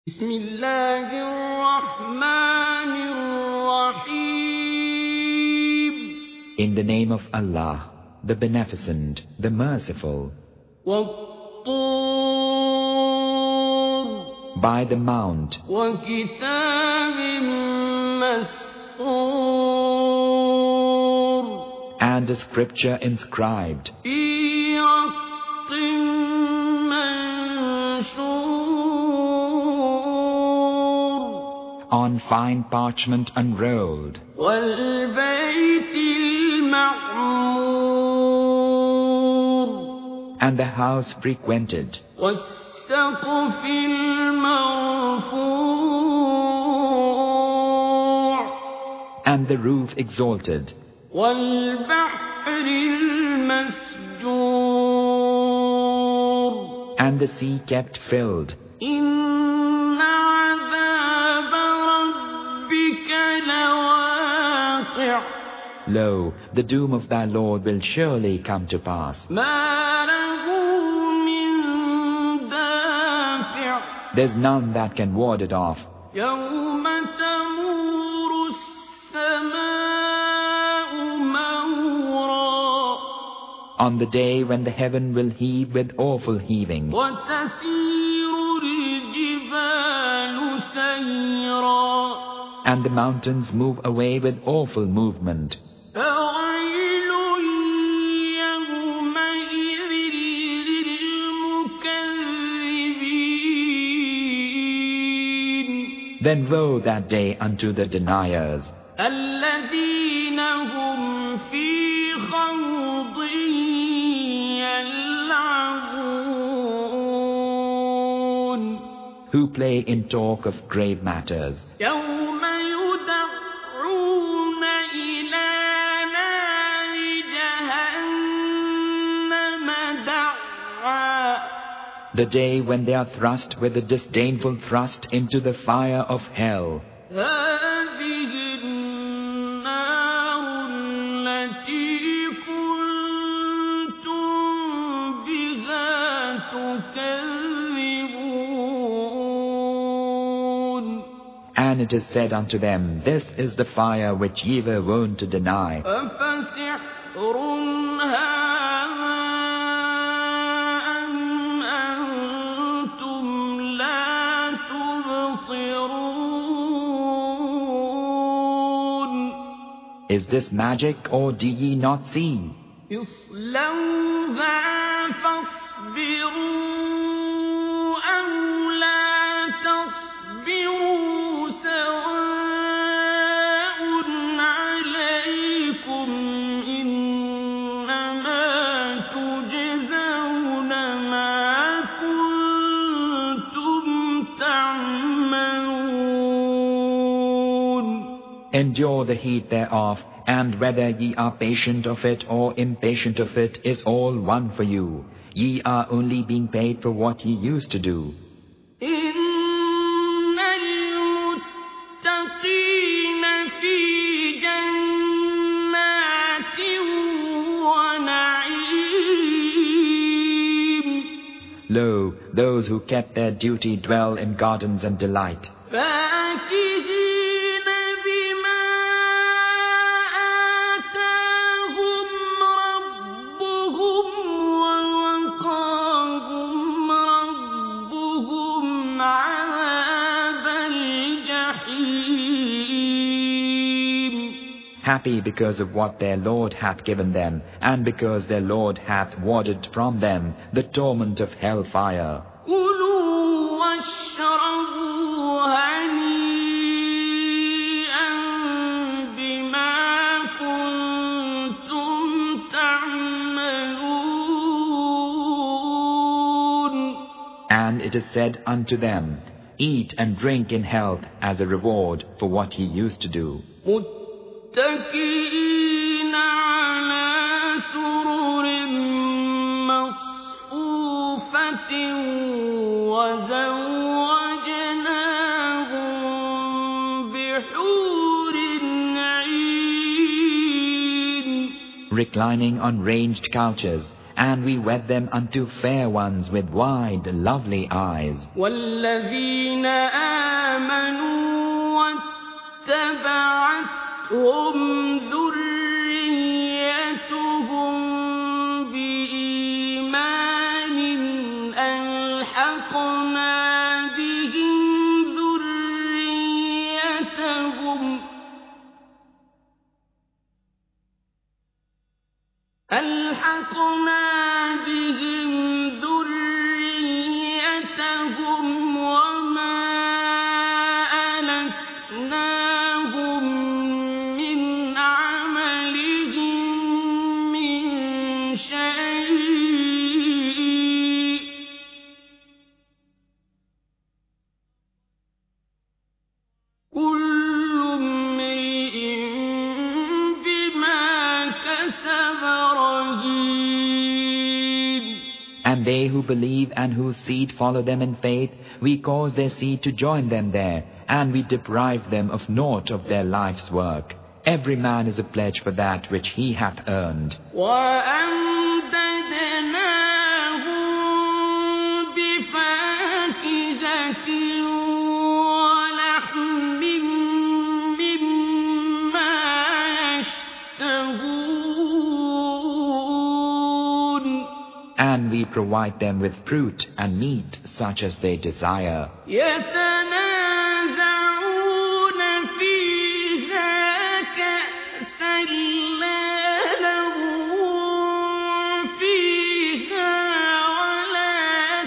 بسم الله الرحمن الرحيم. In the name of Allah, the Beneficent, the Merciful. والطور By the Mount وكتاب مسطور and a scripture inscribed في رق منشور on fine parchment unrolled, والبيت المعمور and the house frequented, والسقف المرفوع and the roof exalted, والبحر المسجور and the sea kept filled. إن عذاب ربك لواقع Lo, the doom of thy Lord will surely come to pass. ما له من دافع There's none that can ward it off. يوم تمور السماء مورا On the day when the heaven will heave with awful heaving, وتسير الجبال سيرا and the mountains move away with awful movement, فويل يومئذ للمكذبين then woe that day unto the deniers, الذين هم في خوض يلعبون who play in talk of grave matters, يوم يدعون إلى نار جهنم دعا the day when they are thrust with a disdainful thrust into the fire of hell. هذه النار التي كنتم بها تكذبون And it is said unto them, this is the fire which ye were wont to deny. أفسحر هذا أم أنتم لا تبصرون Is this magic, or do ye not see? اصلوها فاصبروا أو لا تصبروا سواء عليكم إنما تجزون ما كنتم تعملون Endure the heat thereof, and whether ye are patient of it or impatient of it is all one for you. Ye are only being paid for what ye used to do. إن المتقين في جنات ونعيم Lo, those who kept their duty dwell in gardens and delight, فاكهين بما آتاهم ربهم ووقاهم ربهم عذاب الجحيم happy because of what their Lord hath given them, and because their Lord hath warded from them the torment of hellfire. كلوا واشربوا هنيئا بما كنتم تعملون And it is said unto them, eat and drink in health as a reward for what ye used to do. متكئين على سرر مصفوفة وزوجناهم بحور عين Reclining on ranged couches, and we wed them unto fair ones with wide, lovely eyes. وَالَّذِينَ آمَنُوا وَاتَّبَعَتْهُمْ ذُرِّيَّتُهُم بِإِيمَانٍ أَلْحَقْنَا بِهِمْ ذُرِّيَّتَهُمْ وَمَا أَلَتْنَاهُم مِّنْ عَمَلِهِم مِّن شَيْءٍ ۚ كُلُّ امْرِئٍ بِمَا كَسَبَ رَهِينٌ. And they who believe and whose seed follow them in faith, we cause their seed to join them there, and we deprive them of naught of their life's work. Every man is a pledge for that which he hath earned. وَأَمْدَدْنَاهُم بِفَاكِهَةٍ وَلَحْمٍ مِّمَّا يَشْتَهُونَ. And we provide them with fruit and meat such as they desire. يَتَنَازَعُونَ فِيهَا كَأْسًا لَّا لَغْوٌ فِيهَا وَلَا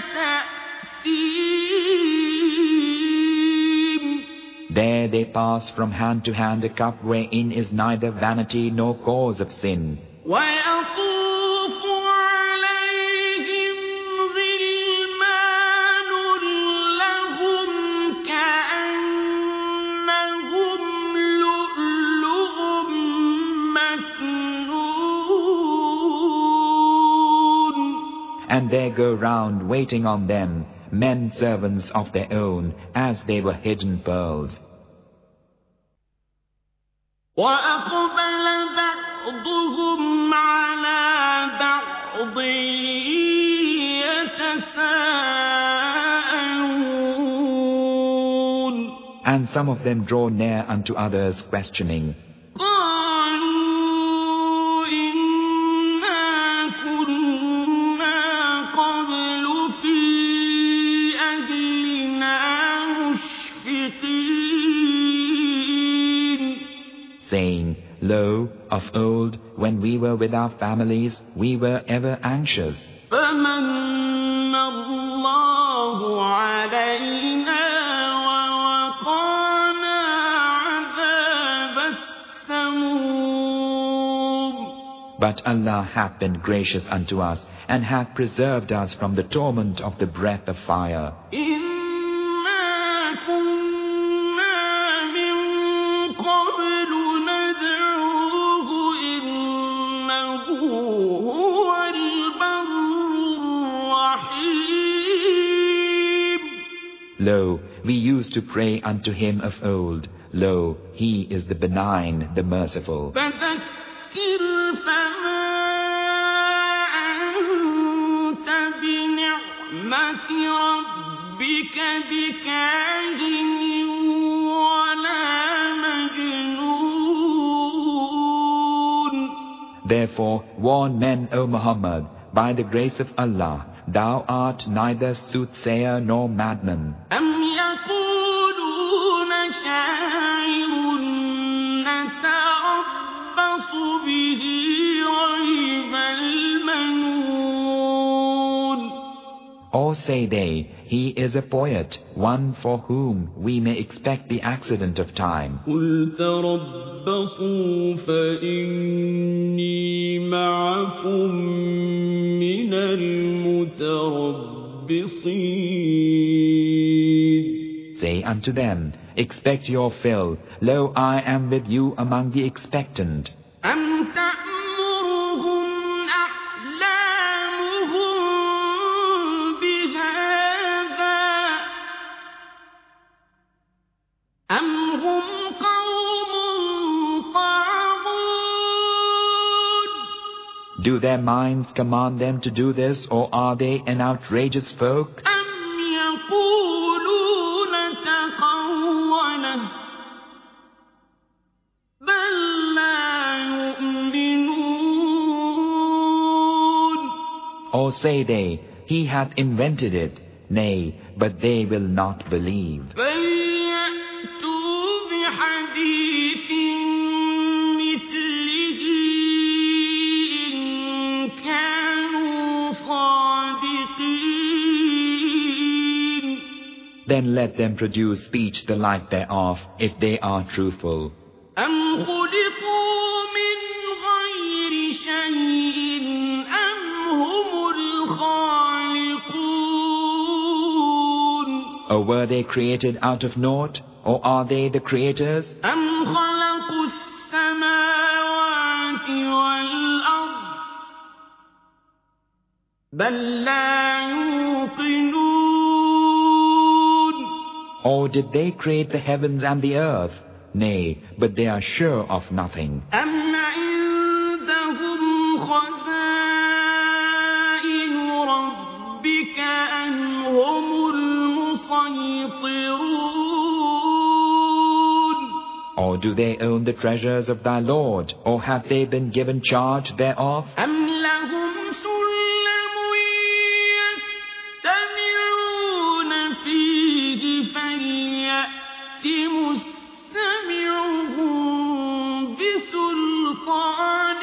تَأْثِيمٌ. There they pass from hand to hand a cup wherein is neither vanity nor cause of sin. وَيَطُوفُ عَلَيْهِمْ غِلْمَانٌ لَّهُمْ كَأَنَّهُمْ لُؤْلُؤٌ مَّكْنُونٌ. And there go round waiting on them men servants of their own, as they were hidden pearls. وَأَقْبَلَ بَعْضُهُمْ عَلَىٰ بَعْضٍ يَتَسَاءَلُونَ. And some of them draw near unto others, questioning. قَالُوا إِنَّا كُنَّا قَبْلُ فِي أَهْلِنَا مُشْفِقِينَ. Saying, Lo, of old, when we were with our families, we were ever anxious. فَمَنَّ اللَّهُ عَلَيْنَا وَوَقَانَا عَذَابَ السَّمُومِ. But Allah hath been gracious unto us, and hath preserved us from the torment of the breath of fire. إِنَّا كُنَّا مِن قَبْلُ نَدْعُوهُ إِنَّهُ هُوَ الْبَرُّ الرَّحِيمُ. Lo, we used to pray unto him of old. Lo, he is the benign, the merciful. فَذَكِّرْ فَمَا أَنتَ بِنِعْمَةِ رَبِّكَ بِكَاهِنٍ وَلَا مَجْنُونٍ. Therefore warn men, O Muhammad, by the grace of Allah, thou art neither soothsayer nor madman. أَمْ يَقُولُونَ شَاعِرٌ نَتَرَبَّصُ بِهِ رَيْبَ الْمَنُونِ. Or say they, he is a poet, one for whom we may expect the accident of time. قُلْ تَرَبَّصُوا فَإِنِّي مَعَكُم مِّنَ الْمُتَرَبِّصِينَ. Say unto them, expect your fill. Lo, I am with you among the expectant. أَمْ تَأْمُرُهُمْ أَحْلَامُهُم بِهَٰذَا أَمْ هُمْ قَوْمٌ طَاغُونَ. Do their minds command them to do this, or are they an outrageous folk? أَمْ يَقُولُونَ تَقَوَّلَهُ بَل لَّا يُؤْمِنُونَ Or say they, he hath invented it? Nay, but they will not believe. فَلْيَأْتُوا بِحَدِيثٍ مِّثْلِهِ إِن كَانُوا صَادِقِينَ Then let them produce speech the like thereof, if they are truthful. أَمْ خُلِقُوا مِنْ غَيْرِ شَيْءٍ أَمْ هُمُ الْخَالِقُونَ Or were they created out of naught, or are they the creators? أَمْ خَلَقُوا السَّمَاوَاتِ وَالْأَرْضَ بَل لَّا يُوقِنُونَ Or did they create the heavens and the earth? Nay, but they are sure of nothing. أَمْ عِندَهُمْ خَزَائِنُ رَبِّكَ أَمْ هُمُ الْمُصَيْطِرُونَ Or do they own the treasures of thy Lord, or have they been given charge thereof? أَمْ لَهُمْ سُلَّمٌ يَسْتَمِعُونَ فِيهِ فَلْيَأْتِ مُسْتَمِعُهُم بِسُلْطَانٍ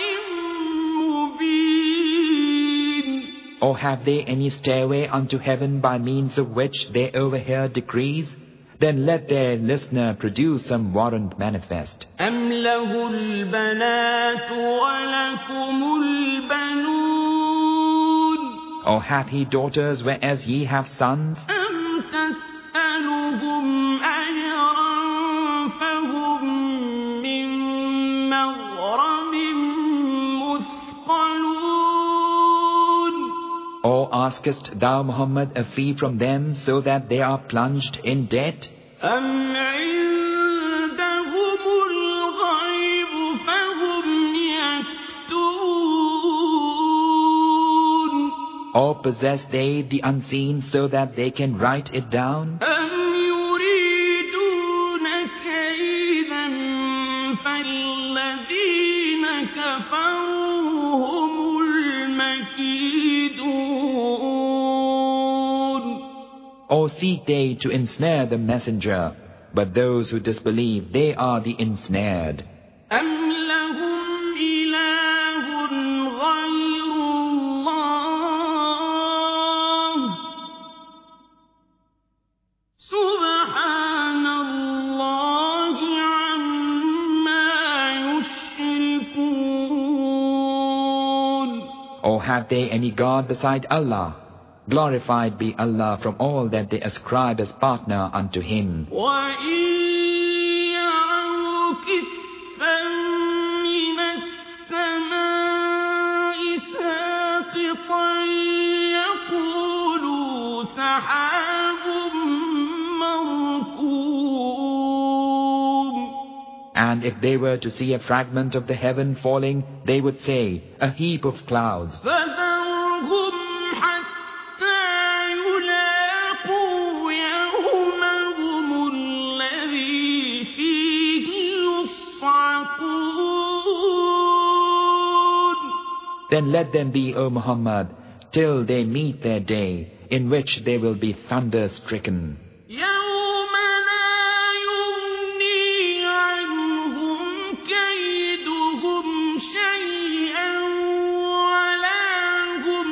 مُّبِينٍ Or have they any stairway unto heaven by means of which they overhear decrees? Then let their listener produce some warrant manifest. أَمْ لَهُ الْبَنَاتُ وَلَكُمُ الْبَنُونَ Or hath he daughters, whereas ye have sons? أَمْ تَسْأَلُهُمْ أَجْرًا فَهُمْ مِن مَّغْرَمٍ مُّثْقَلُونَ Or askest thou, Muhammad, a fee from them, so that they are plunged in debt? أَمْ عِندَهُمُ الْغَيْبُ فَهُمْ يَكْتُبُونَ Or possess they the unseen, so that they can write it down? أَمْ يُرِيدُونَ كَيْدًا فَالَّذِينَ كَفَرُوا هُمُ الْمَكِيدُونَ Or seek they to ensnare the messenger? But those who disbelieve, they are the ensnared. أَمْ لَهُمْ إِلَٰهٌ غَيْرُ اللَّهِ سُبْحَانَ اللَّهِ عَمَّا يُشْرِكُونَ Or have they any God beside Allah? Glorified be Allah from all that they ascribe as partner unto Him. وَإِن يَرَوْا كِسْفًا مِّنَ السَّمَاءِ سَاقِطًا يَقُولُوا سَحَابٌ مَّرْكُومٌ And if they were to see a fragment of the heaven falling, they would say, a heap of clouds. فَذَرْهُمْ حَتَّىٰ يُلَاقُوا يَوْمَهُمُ الَّذِي فِيهِ يُصْعَقُونَ Then let them be, O Muhammad, till they meet their day, in which they will be thunder-stricken. يَوْمَ لَا يُغْنِي عَنْهُمْ كَيْدُهُمْ شَيْئًا وَلَا هُمْ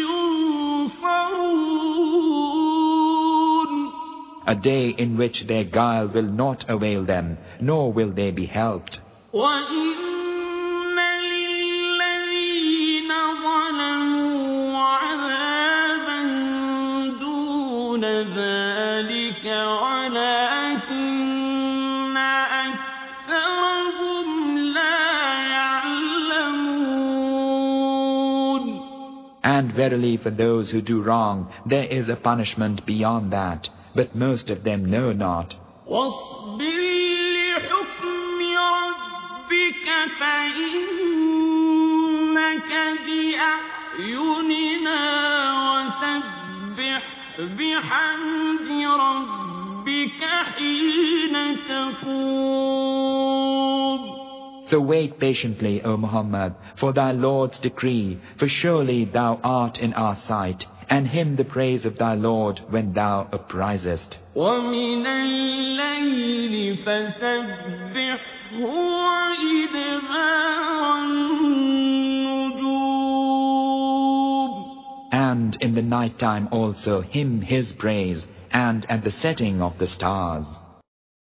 يُنصَرُونَ A day in which their guile will not avail them, nor will they be helped. وَإِنَّ لِلَّذِينَ ظَلَمُوا عَذَابًا دُونَ ذَلِكَ وَلَٰكِنَّ أَكْثَرَهُمْ لَا يَعْلَمُونَ And verily for those who do wrong, there is a punishment beyond that, but most of them know not. وَاصْبِرْ لِحُكْمِ رَبِّكَ فَإِنَّكَ بأعيننا وسبح بحمد ربك حين تقوم. So wait patiently, O Muhammad, for thy Lord's decree, for surely thou art in our sight, and him the praise of thy Lord when thou uprisest. وَمِنَ اللَّيْلِ فَسَبِّحْهُ وَإِدْبَارَ النُّجُومِ. And in the night time also him his praise, and at the setting of the stars.